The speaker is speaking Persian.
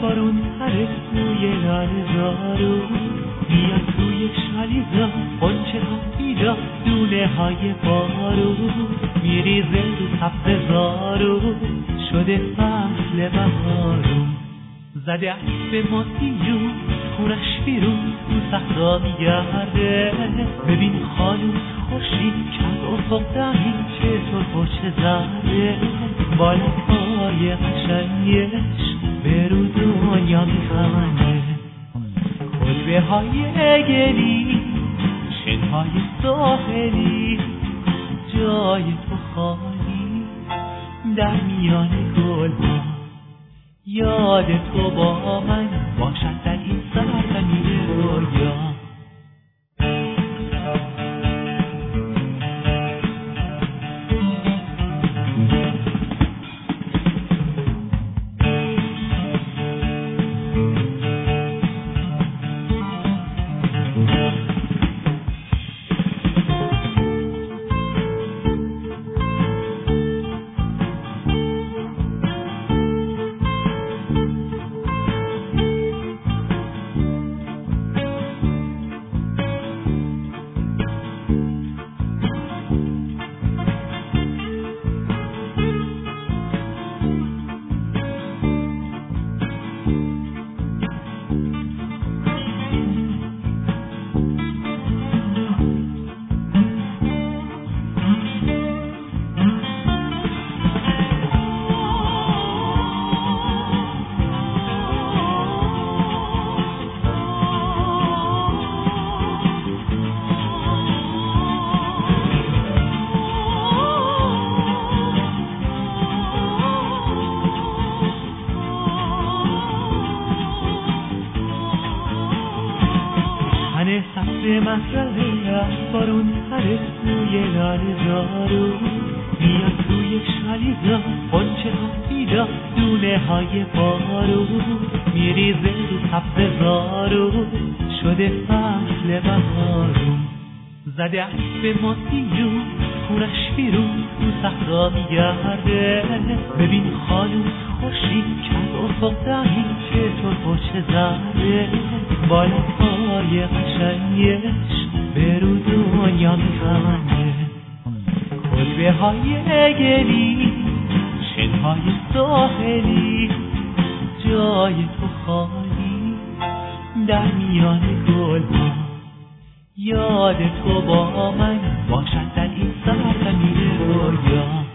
بارون پره توی لالزارو میاد توی شالیزا قنچه ها پیدا دونه های بارو میریزه رو سبز زارو شده فصل بهارو زده اسب ماسیجو خونش بیرون تو صحرا میگرده ببین خالوس خورشید کرد افق دهی چطور پشت زده بالا پای قشنگش به رو دنیا میخنده کلبه های گلی شنهای ساحلی جای تو خالی در میان گلها یاد تو با من باشد در این سرزمین رویا سبز مسئله بارون پره توی لالزارو میاد توی شالیزا قنچه ها پیدا دونه های بارو میریزه رو سبز زارو شده فصل بهارو زده اسب ماسیجو خونش بیرون تو صحرا میگرده ببین خالوس خورشید کرد افق دهی چطور پشت زده بالا پای قشنگش به رو دنیا میخنده کلبه های گلی شنهای ساحلی جای تو خالی در میان گلها یاد تو با من باشد در این سرزمین رویا